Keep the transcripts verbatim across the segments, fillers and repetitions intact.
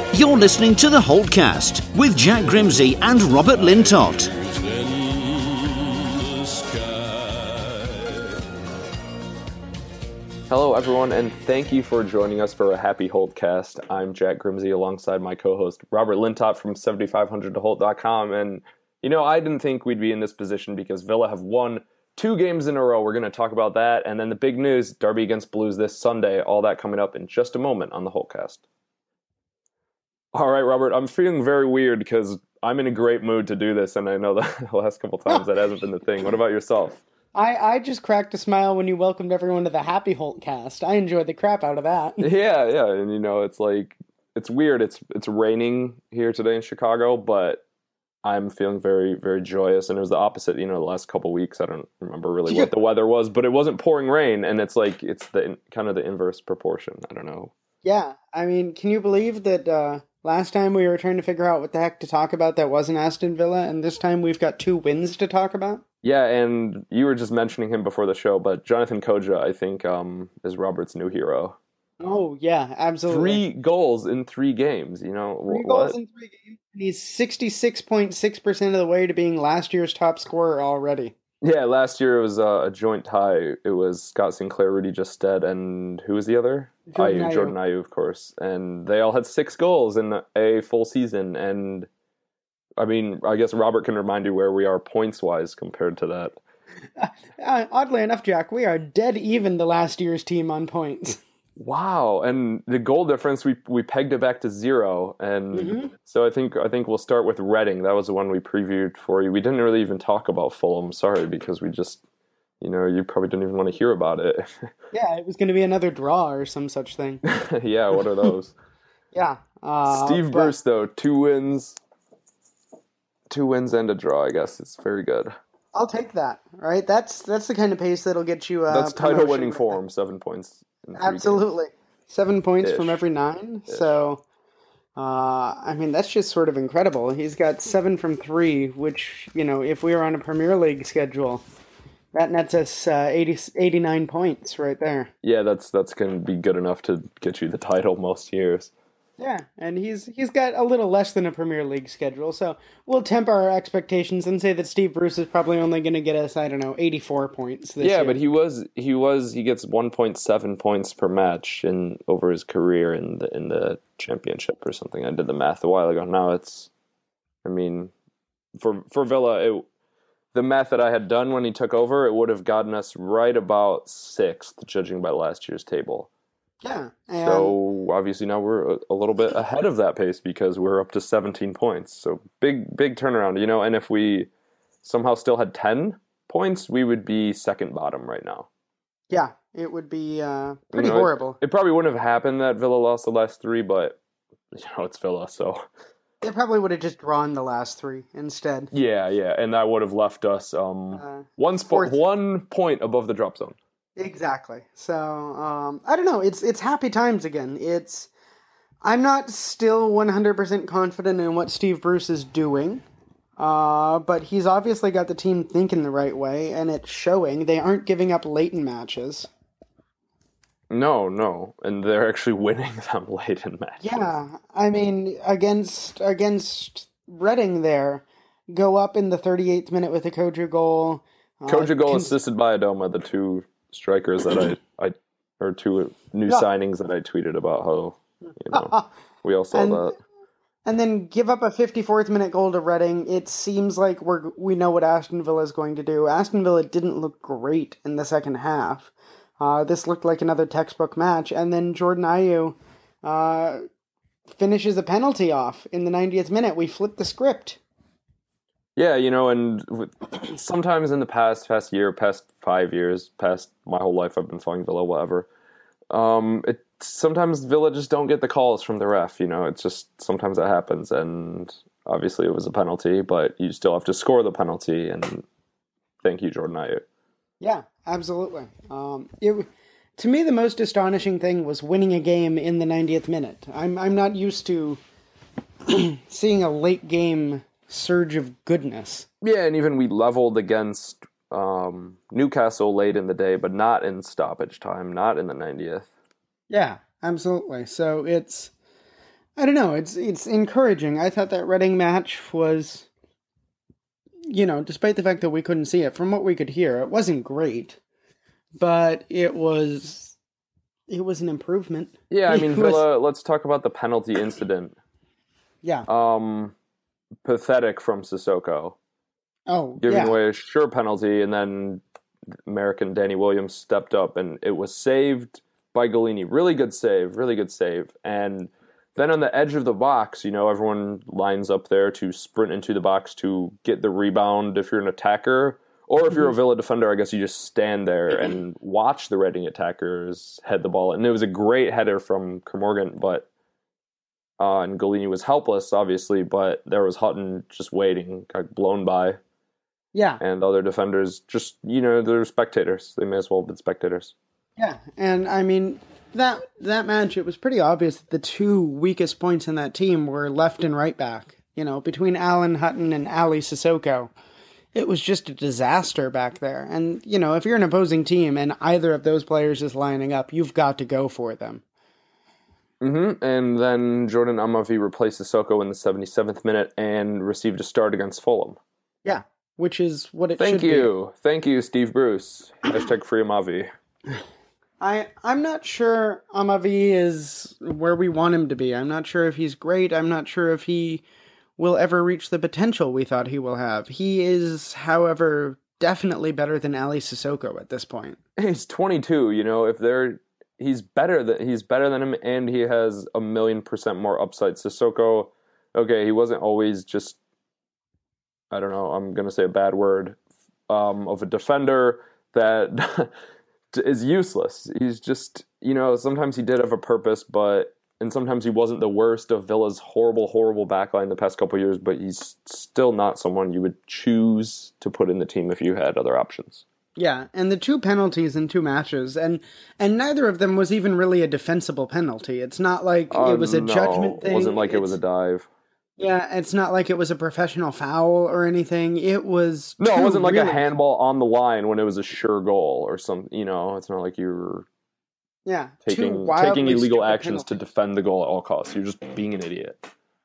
You're listening to the Holtcast with Jack Grimsey and Robert Lintott. Hello, everyone, and thank you for joining us for a happy Holtcast. I'm Jack Grimsey alongside my co-host Robert Lintott from seventy-five hundred to holt dot com. And, you know, I didn't think we'd be in this position because Villa have won two games in a row. We're going to talk about that. And then the big news, Derby against Blues this Sunday. All that coming up in just a moment on the Holtcast. All right, Robert, I'm feeling very weird because I'm in a great mood to do this, and I know that the last couple times that hasn't been the thing. What about yourself? I, I just cracked a smile when you welcomed everyone to the Happy Holtcast. I enjoyed the crap out of that. Yeah, yeah, and you know, it's like, it's weird. It's it's raining here today in Chicago, but I'm feeling very, very joyous, and it was the opposite, you know, the last couple weeks. I don't remember really what the weather was, but it wasn't pouring rain, and it's like, it's the kind of the inverse proportion. I don't know. Yeah, I mean, can you believe that uh, last time we were trying to figure out what the heck to talk about that wasn't Aston Villa, and this time we've got two wins to talk about? Yeah, and you were just mentioning him before the show, but Jonathan Koja, I think, um, is Robert's new hero. Oh, yeah, absolutely. Three goals in three games, you know. Three what? goals in three games, and he's sixty-six point six percent of the way to being last year's top scorer already. Yeah, last year it was uh, a joint tie. It was Scott Sinclair, Rudy Justed, and who was the other? Jordan Ayew, Ayew. Jordan Ayew, of course. And they all had six goals in a full season. And, I mean, I guess Robert can remind you where we are points-wise compared to that. Uh, oddly enough, Jack, we are dead even to last year's team on points. Wow, and the goal difference, we we pegged it back to zero. And Mm-hmm. so I think I think we'll start with Reading. That was the one we previewed for you. We didn't really even talk about Fulham, sorry, because we just, you know, you probably didn't even want to hear about it. Yeah, it was going to be another draw or some such thing. Yeah, what are those? Yeah. Uh, Steve but- Bruce, though, two wins, two wins and a draw, I guess. It's very good. I'll take that, right? That's that's the kind of pace that'll get you uh, That's title-winning promotion. form, seven points. In three Absolutely. Seven points Ish. from every nine. Ish. So, uh, I mean, that's just sort of incredible. He's got seven from three, which, you know, if we were on a Premier League schedule, that nets us uh, eighty, eighty-nine points right there. Yeah, that's that's going to be good enough to get you the title most years. Yeah, and he's he's got a little less than a Premier League schedule, so we'll temper our expectations and say that Steve Bruce is probably only going to get us, I don't know, eighty-four points this Yeah, year. but he was he was he gets one point seven points per match in over his career in the in the championship or something. I did the math a while ago. Now it's, I mean, for for Villa, it, the math that I had done when he took over, it would have gotten us right about sixth, judging by last year's table. Yeah. And So obviously now we're a, a little bit ahead of that pace because we're up to seventeen points. So big, big turnaround, you know. And if we somehow still had ten points, we would be second bottom right now. yeah, it would be uh, pretty You know, horrible. It, it probably wouldn't have happened that Villa lost the last three, but you know it's Villa, so They probably would have just drawn the last three instead. yeah, yeah, and that would have left us um Uh, one spot, fourth. one point above the drop zone. Exactly. So, um, I don't know. It's it's happy times again. It's I'm not still one hundred percent confident in what Steve Bruce is doing, uh, but he's obviously got the team thinking the right way, and it's showing. They aren't giving up late in matches. No, no, and they're actually winning them late in matches. Yeah, I mean, against against Reading there, go up in the thirty-eighth minute with a Koja goal. Uh, Koja goal cons- assisted by Adoma, the two strikers that I, I or two new Yeah. signings that I tweeted about how, you know, we all saw And- that. And then give up a fifty-fourth minute goal to Reading. It seems like we're we know what Aston Villa is going to do. Aston Villa didn't look great in the second half. Uh, this looked like another textbook match. And then Jordan Ayew uh, finishes a penalty off in the ninetieth minute. We flipped the script. Yeah, you know, and with, sometimes in the past, past year, past five years, past my whole life, I've been following Villa, whatever. Um, it sometimes Villa just don't get the calls from the ref. You know, it's just sometimes that happens, and obviously it was a penalty, but you still have to score the penalty. And thank you, Jordan Ayew. Yeah, absolutely. Um, it, to me, the most astonishing thing was winning a game in the ninetieth minute. I'm I'm not used to seeing a late game surge of goodness. Yeah, and even we leveled against um, Newcastle late in the day, but not in stoppage time, not in the ninetieth. Yeah, absolutely. So it's I don't know. It's it's encouraging. I thought that Reading match was, you know, despite the fact that we couldn't see it, from what we could hear, it wasn't great, but it was it was an improvement. Yeah, I mean, It was- Villa. Let's talk about the penalty incident. yeah. Um, pathetic from Sissoko, Oh, giving yeah. away a sure penalty, and then American Danny Williams stepped up, and it was saved by Golini. Really good save, really good save. And then on the edge of the box, you know, everyone lines up there to sprint into the box to get the rebound if you're an attacker. Or if you're a Villa defender, I guess you just stand there and watch the Reading attackers head the ball. And it was a great header from Kermorgant, but uh, and Golini was helpless, obviously, but there was Hutton just waiting, got blown by. Yeah. And other defenders just, you know, they're spectators. They may as well have been spectators. Yeah, and I mean, that that match, it was pretty obvious that the two weakest points in that team were left and right back. You know, between Alan Hutton and Ali Sissoko, it was just a disaster back there. And, you know, if you're an opposing team and either of those players is lining up, you've got to go for them. Mm-hmm. And then Jordan Amavi replaced Sissoko in the seventy-seventh minute and received a start against Fulham. Yeah, which is what it Thank should you. Thank you, Steve Bruce. Hashtag free Amavi. be. I, I'm not sure Amavi is where we want him to be. I'm not sure if he's great. I'm not sure if he will ever reach the potential we thought he will have. He is, however, definitely better than Ali Sissoko at this point. He's twenty-two, you know, if they're he's better than he's better than him, and he has a million percent more upside. Sissoko, okay, he wasn't always just, I don't know, I'm gonna say a bad word, um, of a defender that is useless. He's just, you know, sometimes he did have a purpose, but and sometimes he wasn't the worst of Villa's horrible, horrible backline the past couple of years, but he's still not someone you would choose to put in the team if you had other options. Yeah, and the two penalties in two matches, and and neither of them was even really a defensible penalty. It's not like Uh, it was a no, judgment thing. It wasn't like it was a It's- dive. Yeah, it's not like it was a professional foul or anything. It was No, it two wasn't like really- a handball on the line when it was a sure goal or some. You know, it's not like you were Yeah, two taking wildly taking illegal stupid actions to penalties. defend the goal at all costs. You're just being an idiot.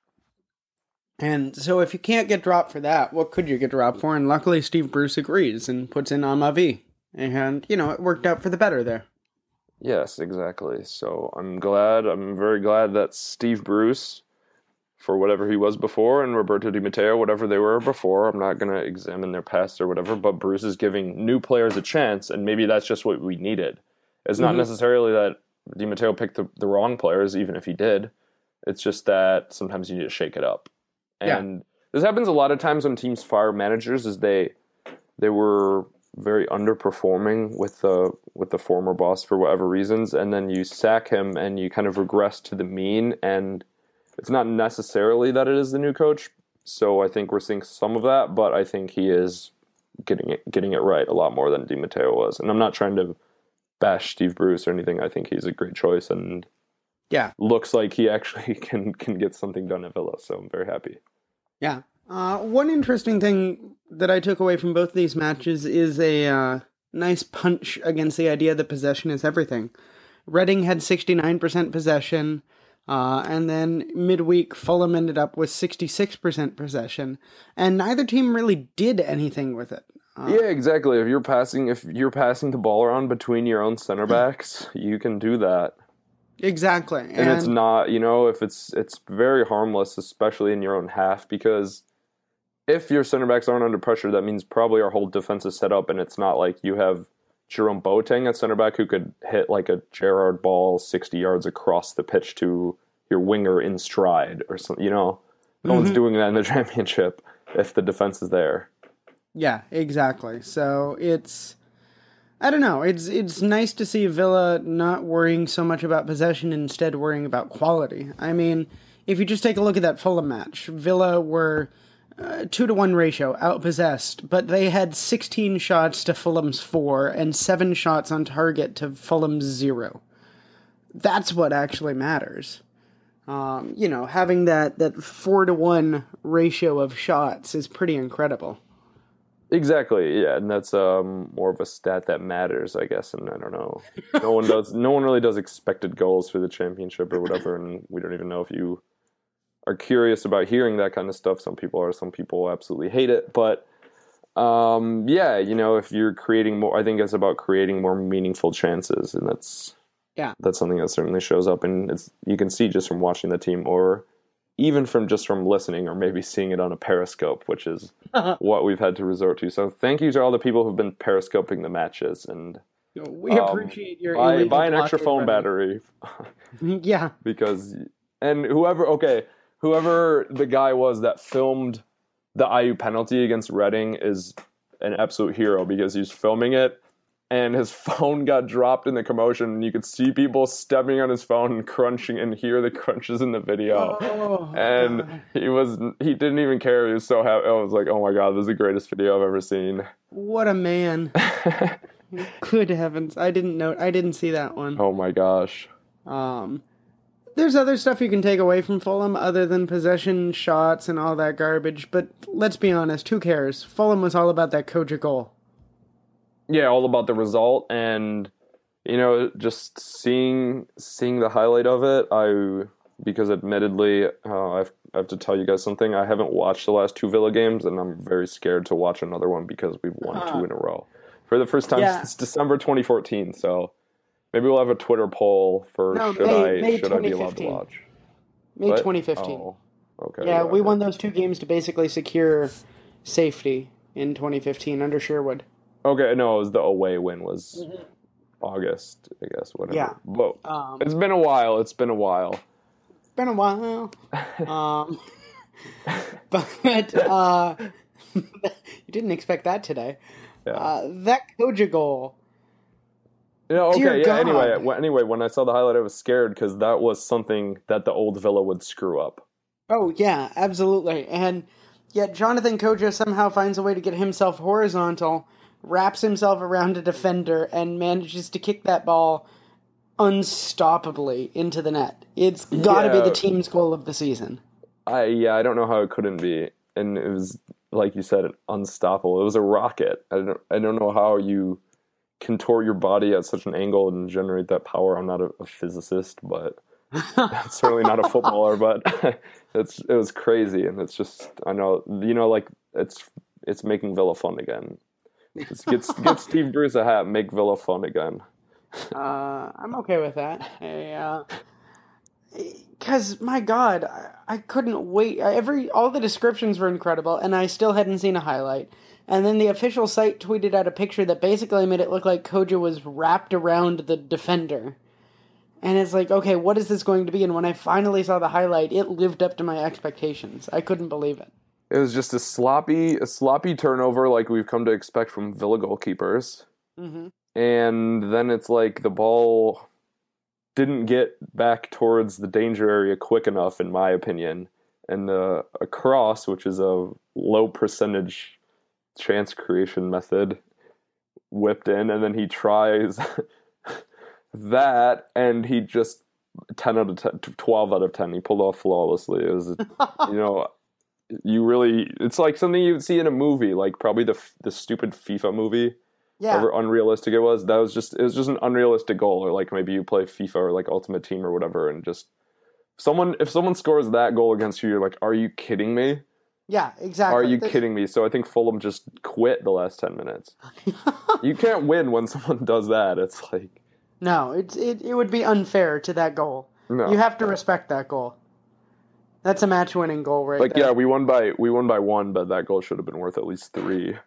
And so if you can't get dropped for that, what could you get dropped for? And luckily Steve Bruce agrees and puts in Amavi. And, you know, it worked out for the better there. Yes, exactly. So I'm glad. I'm very glad that Steve Bruce, for whatever he was before, and Roberto Di Matteo, whatever they were before, I'm not going to examine their past or whatever, but Bruce is giving new players a chance, and maybe that's just what we needed. It's not Mhm. necessarily that Di Matteo picked the, the wrong players, even if he did. It's just that sometimes you need to shake it up. Yeah. And this happens a lot of times when teams fire managers, is they they were very underperforming with the with the former boss for whatever reasons, and then you sack him and you kind of regress to the mean, and it's not necessarily that it is the new coach. So I think we're seeing some of that, but I think he is getting it getting it right a lot more than Di Matteo was. And I'm not trying to bash Steve Bruce or anything. I think he's a great choice and Yeah. looks like he actually can can get something done at Villa. So I'm very happy. Yeah. Uh, one interesting thing that I took away from both these matches is a uh, nice punch against the idea that possession is everything. Reading had sixty-nine percent possession, uh, and then midweek Fulham ended up with sixty-six percent possession, and neither team really did anything with it. Uh, Yeah, exactly. If you're passing if you're passing the ball around between your own center backs, you can do that. Exactly. And, And it's not, you know, if it's it's very harmless, especially in your own half, because if your center backs aren't under pressure, that means probably our whole defense is set up, and it's not like you have Jerome Boateng at center back who could hit like a Gerrard ball sixty yards across the pitch to your winger in stride or something. You know, no Mhm. one's doing that in the Championship if the defense is there. Yeah, exactly. So it's, I don't know, it's it's nice to see Villa not worrying so much about possession, instead worrying about quality. I mean, if you just take a look at that Fulham match, Villa were uh, two to one ratio, outpossessed, but they had sixteen shots to Fulham's four and seven shots on target to Fulham's zero. That's what actually matters. Um, you know, having that, that four to one ratio of shots is pretty incredible. Exactly, yeah, and that's um, more of a stat that matters, I guess. And I don't know, no one does, no one really does expected goals for the Championship or whatever, and we don't even know if you are curious about hearing that kind of stuff. Some people are, some people absolutely hate it. But um, yeah, you know, if you're creating more, I think it's about creating more meaningful chances, and that's yeah, that's something that certainly shows up, and it's you can see just from watching the team, or even from just from listening, or maybe seeing it on a Periscope, which is what we've had to resort to. So thank you to all the people who've been Periscoping the matches, and we appreciate um, your buy, buy an extra phone battery. Yeah, because and whoever okay, whoever the guy was that filmed the I U penalty against Reading is an absolute hero, because he's filming it and his phone got dropped in the commotion, and you could see people stepping on his phone and crunching, and hear the crunches in the video. Oh, and God. he was he didn't even care. He was so happy. I was like, oh my God, this is the greatest video I've ever seen. What a man. Good heavens. I didn't know I didn't see that one. Oh my gosh. Um There's other stuff you can take away from Fulham other than possession, shots, and all that garbage, but let's be honest, who cares? Fulham was all about that Koja goal. Yeah, all about the result, and you know, just seeing seeing the highlight of it. I because admittedly, uh, I've, I have to tell you guys something. I haven't watched the last two Villa games, and I'm very scared to watch another one because we've won uh, two in a row for the first time yeah. since December twenty fourteen. So maybe we'll have a Twitter poll for no, should May, I May should I be allowed to watch? May what? twenty fifteen. Oh, okay. Yeah, whatever. we won those two games to basically secure safety in twenty fifteen under Sherwood. Okay, no, it was the away win was mm-hmm. August, I guess, whatever. Yeah. But um, it's been a while. It's been a while. Been a while. um, but uh, you didn't expect that today. Yeah. Uh, that Koja goal. Yeah, okay, Dear yeah, God. anyway, well, anyway, when I saw the highlight, I was scared because that was something that the old Villa would screw up. Oh, yeah, absolutely. And yet Jonathan Koja somehow finds a way to get himself horizontal, wraps himself around a defender, and manages to kick that ball unstoppably into the net. It's got to yeah. be the team's goal of the season. I Yeah, I don't know how it couldn't be. And it was, like you said, unstoppable. It was a rocket. I don't, I don't know how you contort your body at such an angle and generate that power. I'm not a, a physicist, but I'm certainly not a footballer, but it's it was crazy. And it's just, I know, you know, like, it's it's making Villa fun again. Just get, get Steve Bruce a hat, make Villa fun again. Uh, I'm okay with that. Because, uh, my God, I, I couldn't wait. Every All the descriptions were incredible, and I still hadn't seen a highlight. And then the official site tweeted out a picture that basically made it look like Koja was wrapped around the defender. And it's like, okay, what is this going to be? And when I finally saw the highlight, it lived up to my expectations. I couldn't believe it. It was just a sloppy, a sloppy turnover like we've come to expect from Villa goalkeepers. Mm-hmm. And then it's like the ball didn't get back towards the danger area quick enough, in my opinion. And the a cross, which is a low percentage chance creation method, whipped in, and then he tries that, and he just ten out of ten, twelve out of ten. He pulled off flawlessly. It was, you know. You really, it's like something you would see in a movie, like probably the the stupid FIFA movie. Yeah. However unrealistic it was. That was just, it was just an unrealistic goal. Or like maybe you play FIFA or like Ultimate Team or whatever, and just someone, if someone scores that goal against you, you're like, are you kidding me? Yeah, exactly. Are you There's... kidding me? So I think Fulham just quit the last ten minutes. You can't win when someone does that. It's like, no, it's it, it would be unfair to that goal. No. You have to respect that goal. That's a match-winning goal right like, there. yeah, we won by we won by one, but that goal should have been worth at least three.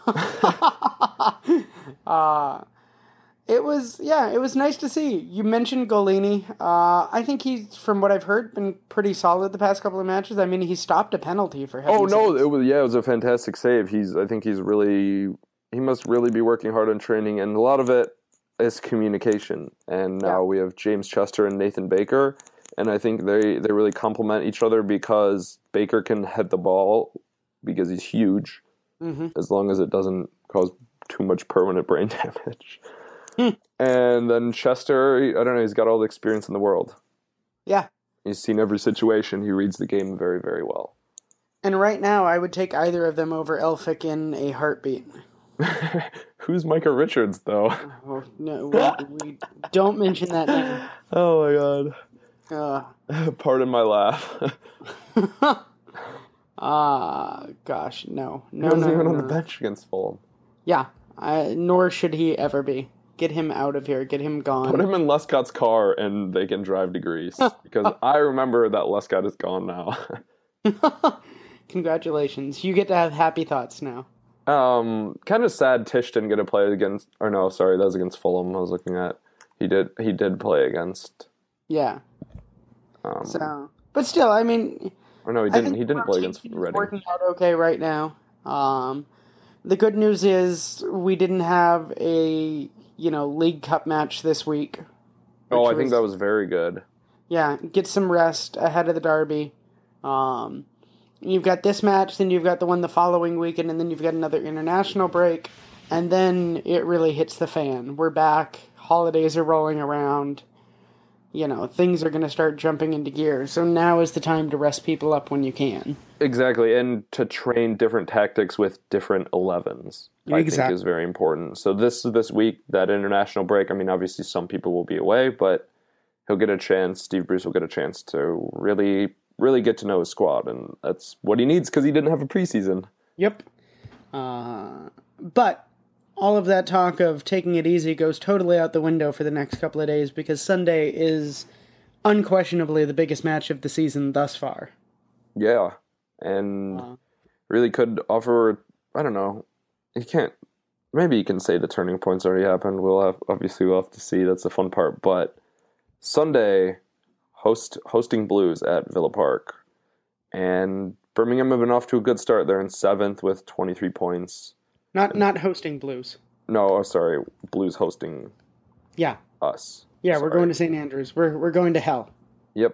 uh, it was, yeah, it was nice to see. You mentioned Golini. Uh, I think he's, from what I've heard, been pretty solid the past couple of matches. I mean, he stopped a penalty for heaven's Oh no, sakes. it was yeah, it was a fantastic save. He's I think he's really he must really be working hard on training, and a lot of it is communication. And now Yeah. we have James Chester and Nathan Baker. And I think they, they really complement each other because Baker can head the ball because he's huge, mm-hmm. as long as it doesn't cause too much permanent brain damage. Hmm. And then Chester, I don't know, he's got all the experience in the world. Yeah. He's seen every situation. He reads the game very, very well. And right now, I would take either of them over Elphick in a heartbeat. Who's Micah Richards, though? Oh, no, we, we don't mention that name. Oh, my God. Uh, Pardon my laugh. Ah, uh, gosh, no. No, he wasn't no, even no, on the no. bench against Fulham. Yeah, I, nor should he ever be. Get him out of here. Get him gone. Put him in Lescott's car and they can drive to Greece. Because I remember that Lescott is gone now. Congratulations. You get to have happy thoughts now. Um, kind of sad Tish didn't get to play against, or no, sorry, that was against Fulham I was looking at. He did, he did play against. Yeah. Um, so, but still, I mean... Or no, he didn't, he didn't play against Reading. Working out okay right now. Um, the good news is we didn't have a, you know, League Cup match this week. Oh, I think was, that was very good. Yeah, get some rest ahead of the derby. Um, you've got this match, then you've got the one the following weekend, and then you've got another international break, and then it really hits the fan. We're back, holidays are rolling around, you know, things are going to start jumping into gear. So now is the time to rest people up when you can. Exactly, and to train different tactics with different elevens, I exactly. think is very important. So this this week, that international break, I mean, obviously some people will be away, but he'll get a chance, Steve Bruce will get a chance to really, really get to know his squad, and that's what he needs because he didn't have a preseason. Yep. Uh, but all of that talk of taking it easy goes totally out the window for the next couple of days because Sunday is unquestionably the biggest match of the season thus far. Yeah, and uh, really could offer, I don't know, you can't, maybe you can say the turning point's already happened. We'll have, obviously we'll have to see, that's the fun part, but Sunday, host hosting Blues at Villa Park, and Birmingham have been off to a good start. They're in seventh with twenty-three points. Not not hosting Blues. No, oh, sorry. Blues hosting yeah. us. Yeah, sorry. We're going to Saint Andrews. We're we're going to hell. Yep.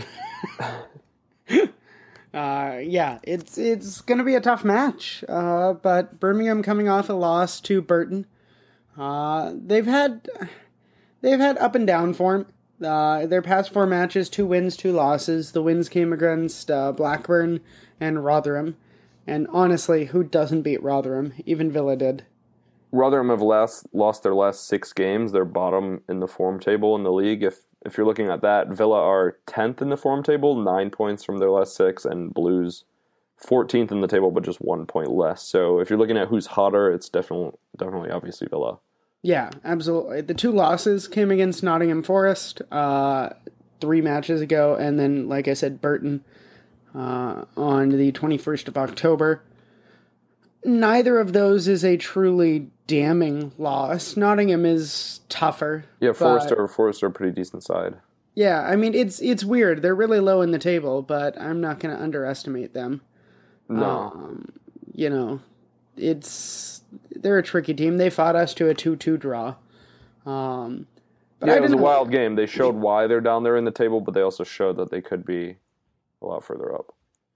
uh, yeah, it's it's going to be a tough match. Uh, but Birmingham coming off a loss to Burton. Uh, they've had they've had up and down form. Uh, their past four matches, two wins, two losses. The wins came against uh, Blackburn and Rotherham. And honestly, who doesn't beat Rotherham? Even Villa did. Rotherham have last, lost their last six games. They're bottom in the form table in the league. If if you're looking at that, Villa are tenth in the form table, nine points from their last six, and Blues fourteenth in the table, but just one point less. So if you're looking at who's hotter, it's definitely definitely obviously Villa. Yeah, absolutely. The two losses came against Nottingham Forest uh, three matches ago, and then, like I said, Burton uh, on the twenty-first of October. Neither of those is a truly damning loss. Nottingham is tougher. Yeah, Forest are, Forest are a pretty decent side. Yeah, I mean, it's it's weird. They're really low in the table, but I'm not going to underestimate them. No. Um, you know, it's... They're a tricky team. They fought us to a two two draw. Um, but yeah, I it was a know. wild game. They showed why they're down there in the table, but they also showed that they could be a lot further up.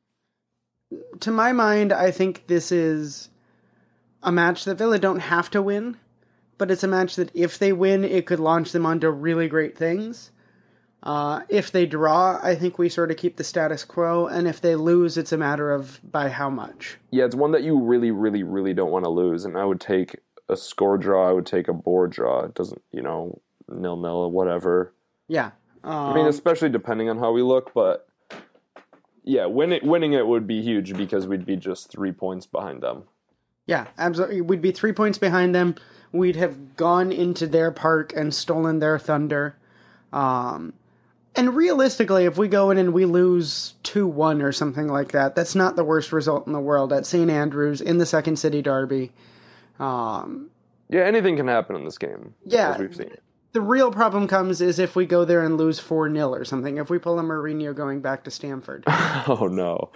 To my mind, I think this is a match that Villa don't have to win, but it's a match that if they win, it could launch them onto really great things. Uh, if they draw, I think we sort of keep the status quo, and if they lose, it's a matter of by how much. Yeah, it's one that you really, really, really don't want to lose, and I would take a score draw, I would take a board draw. It doesn't, you know, nil-nil or whatever. Yeah. Um, I mean, especially depending on how we look, but yeah, win it, winning it would be huge because we'd be just three points behind them. Yeah, absolutely. We'd be three points behind them. We'd have gone into their park and stolen their thunder. Um... And realistically, if we go in and we lose two one or something like that, that's not the worst result in the world at Saint Andrews in the Second City Derby. Um, yeah, anything can happen in this game, yeah, as we've seen. The real problem comes is if we go there and lose four nil or something, if we pull a Mourinho going back to Stamford. Oh, no.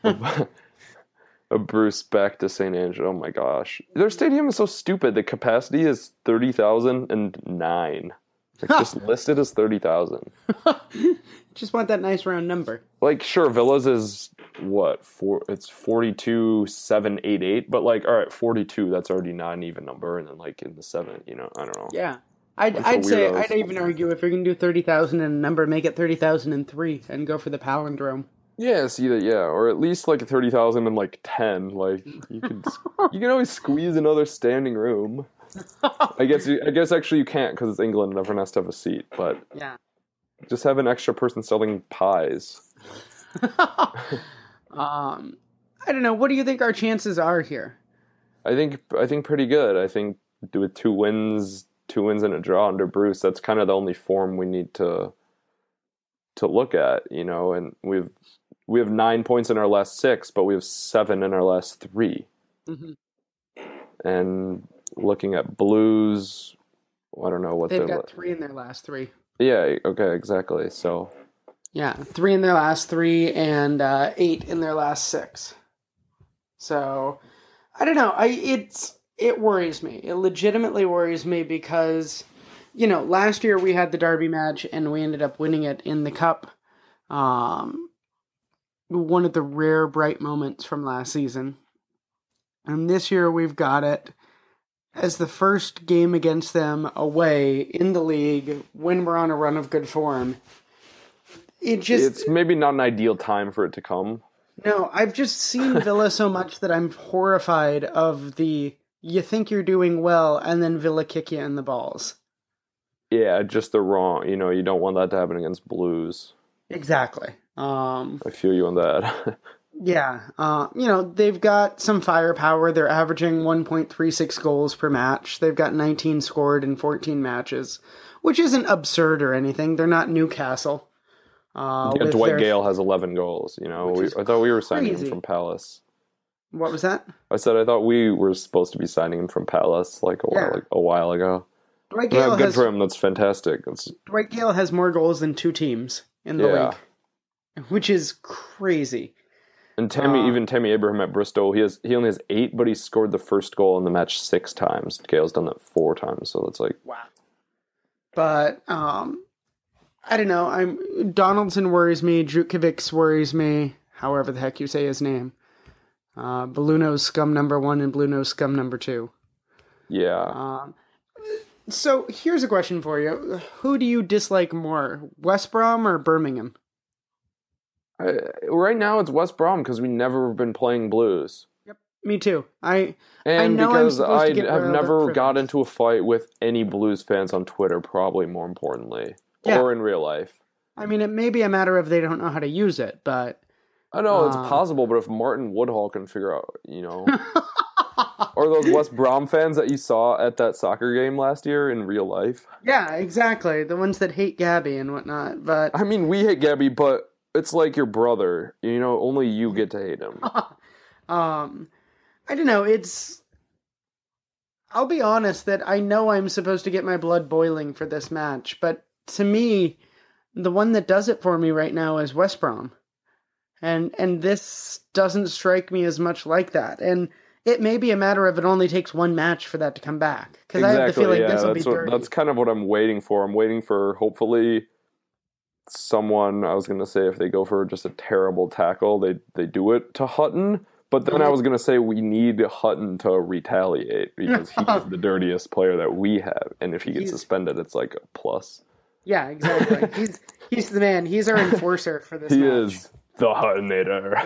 A Bruce back to Saint Andrews. Oh, my gosh. Their stadium is so stupid. The capacity is thirty thousand nine. Like, just listed as thirty thousand. Just want that nice round number. Like, sure, Villa's is, what, four, it's forty-two seven eighty-eight, but, like, all right, forty-two, that's already not an even number, and then, like, in the seven, you know, I don't know. Yeah. I'd, I'd say, I'd even argue if you're going to do thirty thousand in a number, make it thirty thousand three and go for the palindrome. Yeah, see that, yeah, or at least, like, thirty thousand and, like, ten, like, you could, you can always squeeze another standing room. I guess you, I guess actually you can't because it's England and everyone has to have a seat, but yeah, just have an extra person selling pies. um, I don't know. What do you think our chances are here? I think I think pretty good. I think with two wins, two wins and a draw under Bruce, that's kind of the only form we need to to look at, you know. And we've we have nine points in our last six, but we have seven in our last three. Mm-hmm. And looking at Blues, I don't know what they've they're got three in their last three. Yeah. Okay. Exactly. So. Yeah, three in their last three and uh, eight in their last six. So, I don't know. I it's it worries me. It legitimately worries me because, you know, last year we had the Derby match and we ended up winning it in the Cup. Um, one of the rare bright moments from last season. And this year we've got it as the first game against them away in the league when we're on a run of good form. It just, it's maybe not an ideal time for it to come. No, I've just seen Villa so much that I'm horrified of the, you think you're doing well, and then Villa kick you in the balls. Yeah, just the wrong, you know, you don't want that to happen against Blues. Exactly. Um, I feel you on that. yeah, uh, you know, they've got some firepower. They're averaging one point three six goals per match. They've got nineteen scored in fourteen matches, which isn't absurd or anything. They're not Newcastle. Uh, yeah, Dwight their... Gale has eleven goals. You know, we, I thought we were signing crazy. him from Palace. What was that? I said I thought we were supposed to be signing him from Palace like a, yeah. while, like a while ago. Dwight Gale yeah, good has, for him. That's fantastic. That's... Dwight Gale has more goals than two teams in the yeah. league, which is crazy. And Tammy, uh, even Tammy Abraham at Bristol, he has he only has eight, but he scored the first goal in the match six times. Gale's done that four times, so it's like wow. But um. I don't know. I'm Donaldson worries me. Jutkovic worries me. However the heck you say his name. Uh, Bluno's scum number one and Bluno's scum number two. Yeah. Um, so here's a question for you: who do you dislike more, West Brom or Birmingham? I, right now, it's West Brom because we never been playing Blues. Yep, me too. I and I know because I'm I to get have never got into a fight with any Blues fans on Twitter. Probably more importantly. Yeah. Or in real life. I mean, it may be a matter of they don't know how to use it, but... I know, uh, it's possible, but if Martin Woodhall can figure out, you know... or those West Brom fans that you saw at that soccer game last year in real life. Yeah, exactly. The ones that hate Gabby and whatnot, but... I mean, we hate Gabby, but it's like your brother. You know, only you get to hate him. um, I don't know, it's... I'll be honest that I know I'm supposed to get my blood boiling for this match, but... To me, the one that does it for me right now is West Brom. And and this doesn't strike me as much like that. And it may be a matter of it only takes one match for that to come back. Because exactly, I have the feeling yeah, this will be what, dirty. That's kind of what I'm waiting for. I'm waiting for, hopefully, someone, I was going to say, if they go for just a terrible tackle, they, they do it to Hutton. But then I was going to say we need Hutton to retaliate because he's the dirtiest player that we have. And if he gets he's... suspended, it's like a plus. Yeah, exactly. he's he's the man. He's our enforcer for this he match. He is the Huttonator.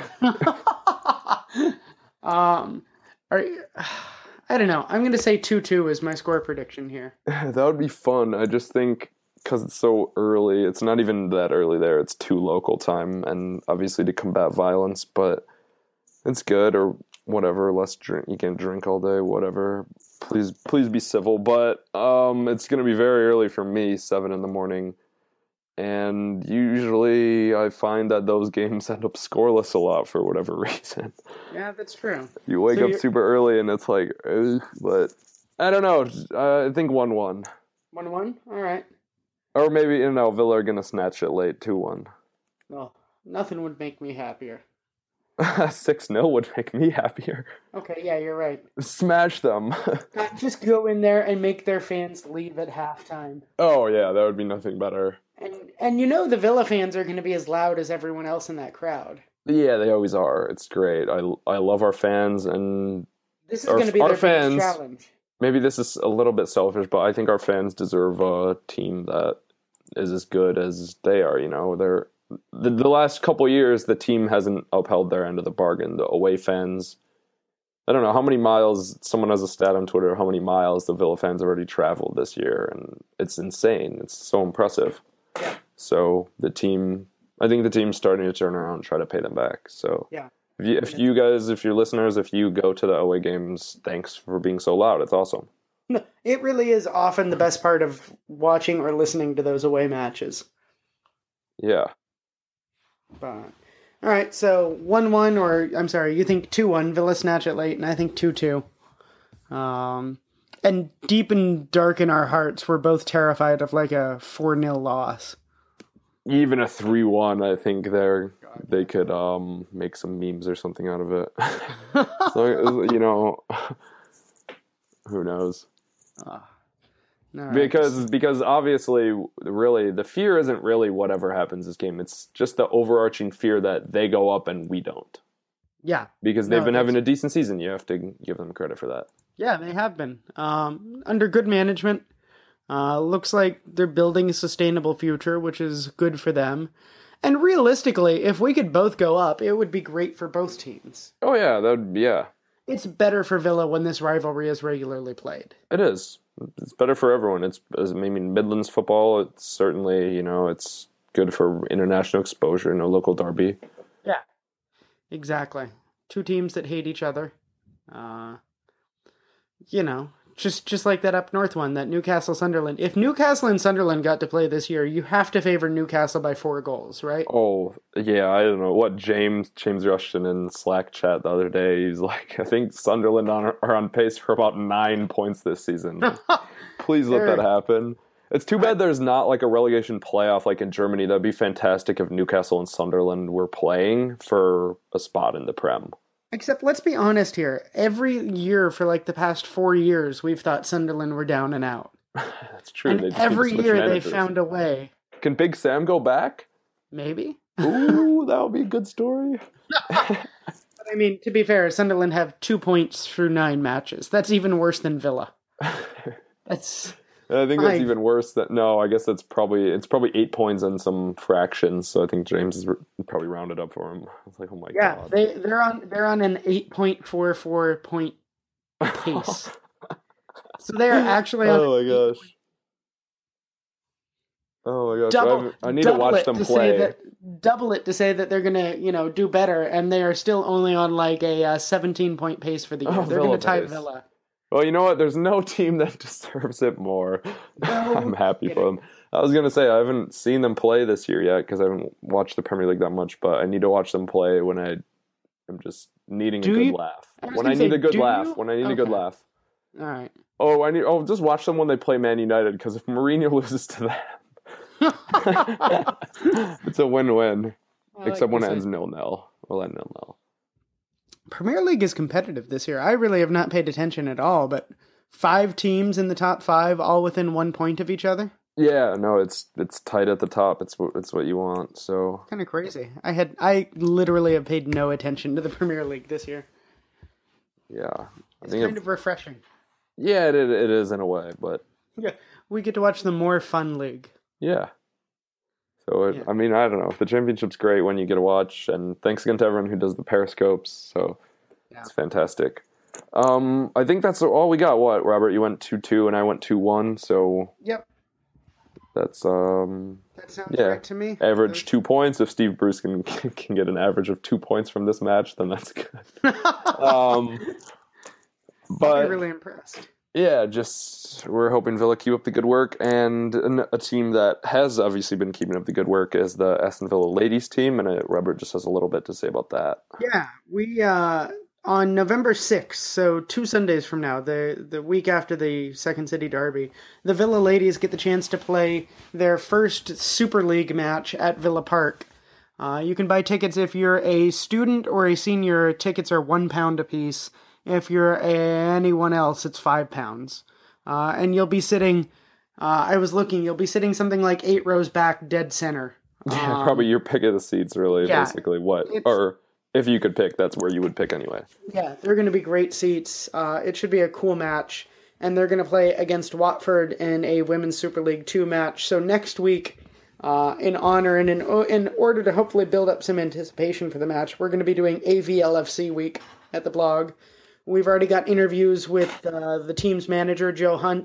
um, are, I don't know. I'm going to say two two is my score prediction here. That would be fun. I just think because it's so early, it's not even that early there. It's too local time, and obviously to combat violence, but it's good or whatever. Less drink. You can drink all day, whatever. Please, please be civil. But um, it's going to be very early for me, seven in the morning. And usually I find that those games end up scoreless a lot for whatever reason. Yeah, that's true. You wake so up you're... super early and it's like, ugh, but I don't know. Uh, I think one one. one one? All right. Or maybe, you know, Villa are going to snatch it late, two one. No, nothing would make me happier. six nil would make me happier. Okay, yeah, you're right. Smash them. Just go in there and make their fans leave at halftime. Oh, yeah, that would be nothing better. And and you know the Villa fans are going to be as loud as everyone else in that crowd. Yeah, they always are. It's great. I, I love our fans, and this is going to be their fans, biggest challenge. Maybe this is a little bit selfish, but I think our fans deserve a team that is as good as they are. You know, they're the, the last couple years, the team hasn't upheld their end of the bargain. The away fans, I don't know how many miles. Someone has a stat on Twitter how many miles the Villa fans already traveled this year, and it's insane. It's so impressive. Yeah. So the team, I think the team's starting to turn around and try to pay them back. So Yeah. if you, if you guys, if you're listeners, if you go to the away games, thanks for being so loud. It's awesome. No, it really is often the best part of watching or listening to those away matches. Yeah. But all right, so one one, or I'm sorry, you think two one, Villa snatch it late, and I think two two. Um, and deep and dark in our hearts, we're both terrified of like a four nil loss. Even a three one, I think they're, they could um, make some memes or something out of it. So, you know, who knows? Uh, right. Because because obviously, really, the fear isn't really whatever happens this game. It's just the overarching fear that they go up and we don't. Yeah. Because they've No, been that's- having a decent season. You have to give them credit for that. Yeah, they have been. Um, under good management. Uh, looks like they're building a sustainable future, which is good for them. And realistically, if we could both go up, it would be great for both teams. Oh, yeah, that would, yeah. It's better for Villa when this rivalry is regularly played. It is. It's better for everyone. It's, I mean, Midlands football, it's certainly, you know, it's good for international exposure, no local derby. Yeah, exactly. Two teams that hate each other. Uh, you know, just just like that up north one, that Newcastle Sunderland. If Newcastle and Sunderland got to play this year, you have to favor Newcastle by four goals, right? Oh, yeah, I don't know. What James James Rushton in Slack chat the other day, he's like, I think Sunderland on, are on pace for about nine points this season. Please let that happen. It's too bad there's not like a relegation playoff like in Germany. That'd be fantastic if Newcastle and Sunderland were playing for a spot in the Prem. Except, let's be honest here. Every year for like the past four years, we've thought Sunderland were down and out. That's true. And They just every need to switch year they managers. found a way. Can Big Sam go back? Maybe. Ooh, that would be a good story. But I mean, to be fair, Sunderland have two points through nine matches. That's even worse than Villa. That's... I think that's I- even worse. That no, I guess that's probably it's probably eight points and some fractions. So I think James is probably rounded up for him. It's like, oh my Yeah, god, they they're on they're on an eight point four four point pace. So they are actually on oh an my eight- gosh, oh my gosh, double. I, I need to double watch it them to play. Say that, double it to say that they're gonna you know do better, and they are still only on like a uh, seventeen point pace for the year. Oh, they're Villa gonna tie pace. Villa. Well, you know what? There's no team that deserves it more. No I'm happy kidding. for them. I was gonna say I haven't seen them play this year yet because I haven't watched the Premier League that much. But I need to watch them play when I am just needing Do a good you- laugh. I was When gonna I need say, a good do laugh. you? When I need a good Okay. laugh. All right. Oh, I need. Oh, just watch them when they play Man United because if Mourinho loses to them, it's a win-win. I like Except when this it ends idea. nil-nil. We'll end nil-nil. Premier League is competitive this year. I really have not paid attention at all, but five teams in the top five, all within one point of each other. Yeah, no, it's it's tight at the top. It's what it's what you want. So Kind of crazy. I had I literally have paid no attention to the Premier League this year. yeah, I It's think kind it, of refreshing. yeah, it it is in a way, but Yeah, we get to watch the more fun league. yeah. So it, Yeah. I mean, I don't know. The championship's great when you get to watch, and thanks again to everyone who does the periscopes. So Yeah. it's fantastic. Um, I think that's all we got. What, Robert? You went two two, and I went two one. So Yep, that's um. that sounds Yeah. right to me. Average two points. If Steve Bruce can can get an average of two points from this match, then that's good. um, I'm but really impressed. yeah, just we're hoping Villa keep up the good work, and an, a team that has obviously been keeping up the good work is the Aston Villa ladies team, and uh, Robert just has a little bit to say about that. Yeah, we uh, on November sixth, so two Sundays from now, the the week after the Second City Derby, the Villa ladies get the chance to play their first Super League match at Villa Park. Uh, you can buy tickets if you're a student or a senior. Tickets are one pound a piece. If you're a, anyone else, it's five pounds. Uh, and you'll be sitting. Uh, I was looking. You'll be sitting something like eight rows back, dead center. Yeah, Um, probably your pick of the seats, really, yeah, basically what, it's- or if you could pick, that's where you would pick anyway. Yeah, they're going to be great seats. Uh, it should be a cool match. And they're going to play against Watford in a Women's Super League two match. So next week, uh, in honor and in, in order to hopefully build up some anticipation for the match, we're going to be doing A V L F C week at the blog. We've already got interviews with uh, the team's manager, Joe Hunt,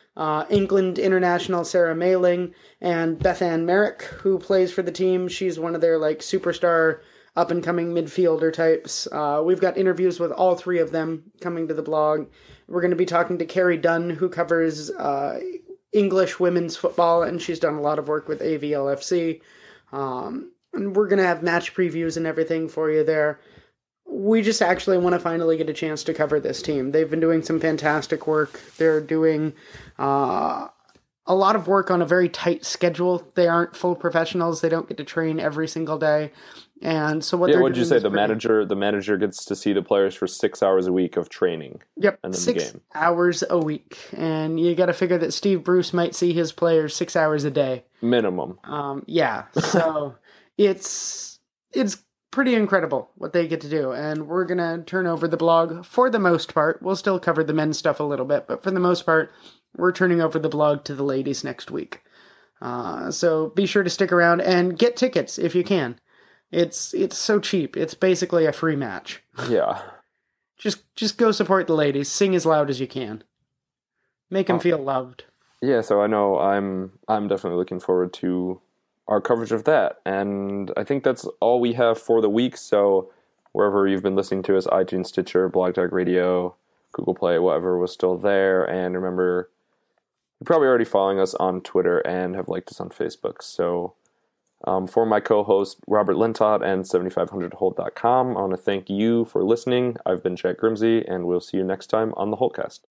uh, England international Sarah Mayling, and Beth Ann Merrick, who plays for the team. She's one of their like superstar up-and-coming midfielder types. Uh, we've got interviews with all three of them coming to the blog. We're going to be talking to Carrie Dunn, who covers uh, English women's football, and she's done a lot of work with A V L F C. Um, and we're going to have match previews and everything for you there. We just actually want to finally get a chance to cover this team. They've been doing some fantastic work. They're doing uh, a lot of work on a very tight schedule. They aren't full professionals. They don't get to train every single day. And so what yeah, they're what'd you say? The pretty... manager, the manager gets to see the players for six hours a week of training. Yep, and then six the game. hours a week, and you got to figure that Steve Bruce might see his players six hours a day minimum. Um, yeah, so it's it's pretty incredible what they get to do, and we're gonna turn over the blog for the most part. We'll still cover the men's stuff a little bit, but for the most part, we're turning over the blog to the ladies next week. Uh, so be sure to stick around and get tickets if you can. It's it's so cheap. It's basically a free match. Yeah. Just just go support the ladies. Sing as loud as you can. Make them oh. feel loved. Yeah, so I know I'm I'm definitely looking forward to our coverage of that. And I think that's all we have for the week. So wherever you've been listening to us, iTunes, Stitcher, Blog Talk Radio, Google Play, whatever was still there. And remember, you're probably already following us on Twitter and have liked us on Facebook. So Um, for my co-host, Robert Lintott and seventy-five hundred hold dot com, I want to thank you for listening. I've been Jack Grimsey, and we'll see you next time on the Holtcast.